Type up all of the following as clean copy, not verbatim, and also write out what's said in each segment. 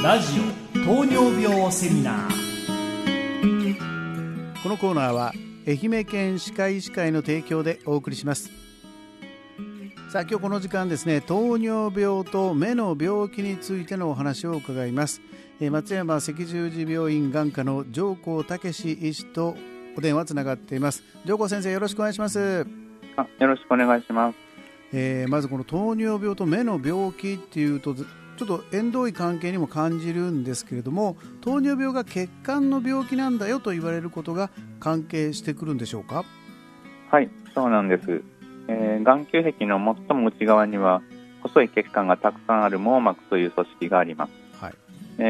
ラジオ糖尿病セミナー。 このコーナーは愛媛県歯科医師会の提供でお送りします。さあ、今日この時間ですね、糖尿病と目の病気についてのお話を伺います。松山赤十字病院眼科の上皇武医師とお電話つながっています。上皇先生、よろしくお願いします。 よろしくお願いします。 まずこの糖尿病と目の病気っていうとちょっと縁遠い関係にも感じるんですけれども、糖尿病が血管の病気なんだよと言われることが関係してくるんでしょうか？ はい、そうなんです。眼球壁の最も内側には細い血管がたくさんある網膜という組織があります。はい。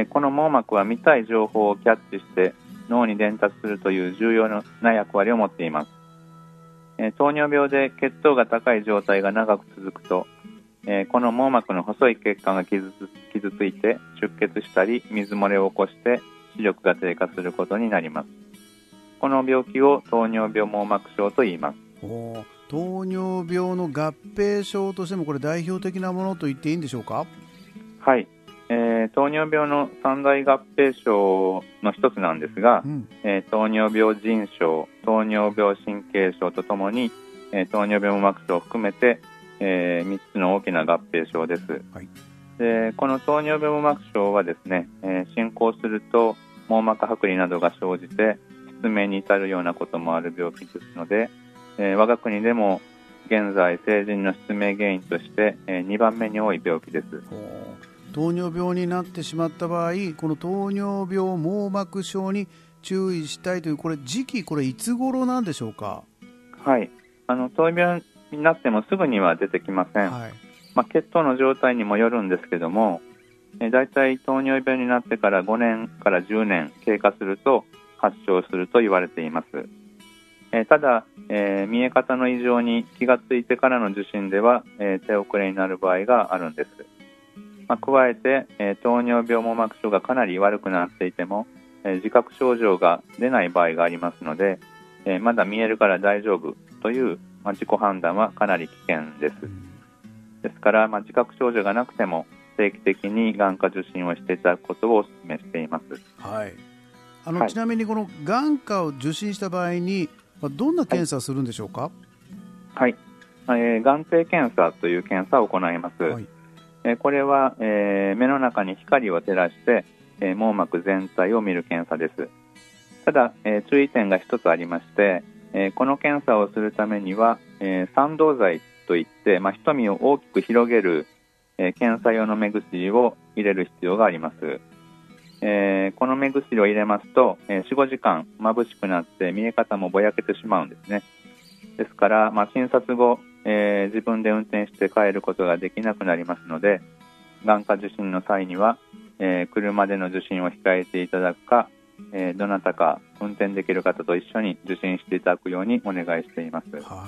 この網膜は見たい情報をキャッチして脳に伝達するという重要な役割を持っています。糖尿病で血糖が高い状態が長く続くと、この網膜の細い血管が傷ついて出血したり水漏れを起こして視力が低下することになります。この病気を糖尿病網膜症と言います。 糖尿病の合併症としてもこれ代表的なものと言っていいんでしょうか？ はい、糖尿病の三大合併症の一つなんですが、糖尿病腎症、糖尿病神経症とともに、糖尿病網膜症を含めて3つの大きな合併症です。はい。でこの糖尿病網膜症はですね、進行すると網膜剥離などが生じて失明に至るようなこともある病気ですので、我が国でも現在成人の失明原因として、2番目に多い病気です。 糖尿病になってしまった場合、この糖尿病網膜症に注意したいという時期いつ頃なんでしょうか？ はい、糖尿病になってもすぐには出てきません。はい。血糖の状態にもよるんですけども、だいたい糖尿病になってから5年から10年経過すると発症すると言われています。ただ、見え方の異常に気がついてからの受診では、手遅れになる場合があるんです。加えて、糖尿病網膜症がかなり悪くなっていても、自覚症状が出ない場合がありますので、まだ見えるから大丈夫という、自己判断はかなり危険です。ですから、自覚症状がなくても定期的に眼科受診をしていただくことをお勧めしています。はい。 はい、ちなみにこの眼科を受診した場合にどんな検査をするんでしょうか？ はい、眼底検査という検査を行います。はい。これは、目の中に光を照らして、網膜全体を見る検査です。ただ、注意点が一つありまして、この検査をするためには、散導剤といって、瞳を大きく広げる、検査用の目薬を入れる必要があります。この目薬を入れますと、4、5時間眩しくなって見え方もぼやけてしまうんですね。ですから、診察後、自分で運転して帰ることができなくなりますので、眼科受診の際には、車での受診を控えていただくか、どなたか運転できる方と一緒に受診していただくようにお願いしています。 はい。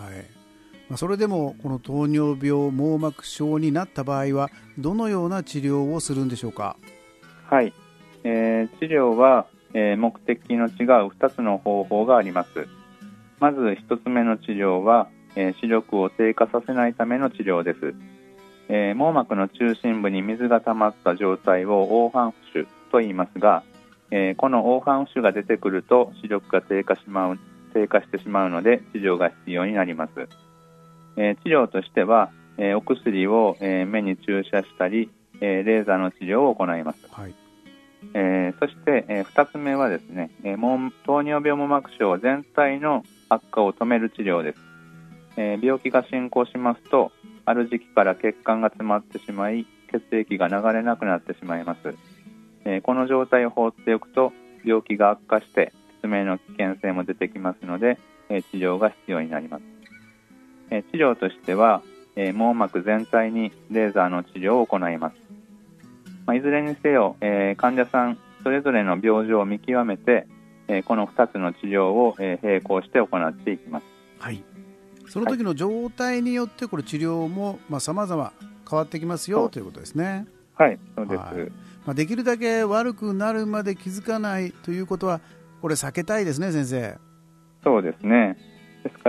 それでもこの糖尿病網膜症になった場合はどのような治療をするんでしょうか？ はい、治療は、目的の違う2つの方法があります。まず1つ目の治療は、視力を低下させないための治療です。網膜の中心部に水が溜まった状態を黄斑浮腫と言いますが、この黄斑浮腫が出てくると視力が低下してしまうので治療が必要になります。治療としては、お薬を、目に注射したり、レーザーの治療を行います。はい。そして、2つ目はですね、糖尿病網膜症全体の悪化を止める治療です。病気が進行しますと、ある時期から血管が詰まってしまい血液が流れなくなってしまいます。この状態を放っておくと病気が悪化して失明の危険性も出てきますので、治療が必要になります。治療としては、網膜全体にレーザーの治療を行います。いずれにせよ、患者さんそれぞれの病状を見極めて、この2つの治療を、並行して行っていきます。 はい。その時の状態によってこれ治療も様々変わってきますよということですね。 はい、そうです。 はい。できるだけ悪くなるまで気づかないということはこれ避けたいですね、先生。 そうですね。ですから、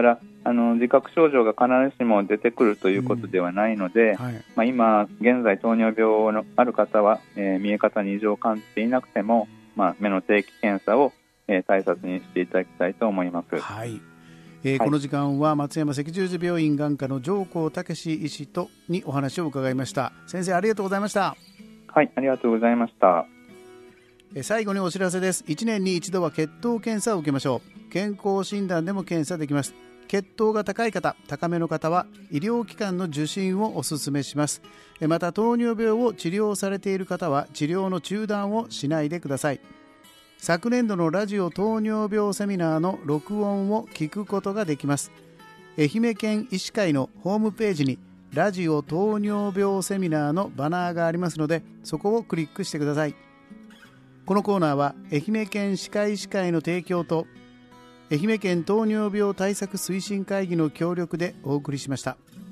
自覚症状が必ずしも出てくるということではないので、今現在糖尿病のある方は、見え方に異常を感じていなくても、目の定期検査を、大切にしていただきたいと思います。 この時間は松山赤十字病院眼科の上甲武医師にお話を伺いました。先生、ありがとうございました。 はい、ありがとうございました。 最後にお知らせです。1年に一度は血糖検査を受けましょう。健康診断でも検査できます。血糖が高い方、高めの方は医療機関の受診をお勧めします。また糖尿病を治療されている方は治療の中断をしないでください。昨年度のラジオ糖尿病セミナーの録音を聞くことができます。愛媛県医師会のホームページにラジオ糖尿病セミナーのバナーがありますので、そこをクリックしてください。このコーナーは愛媛県歯科医師会の提供と愛媛県糖尿病対策推進会議の協力でお送りしました。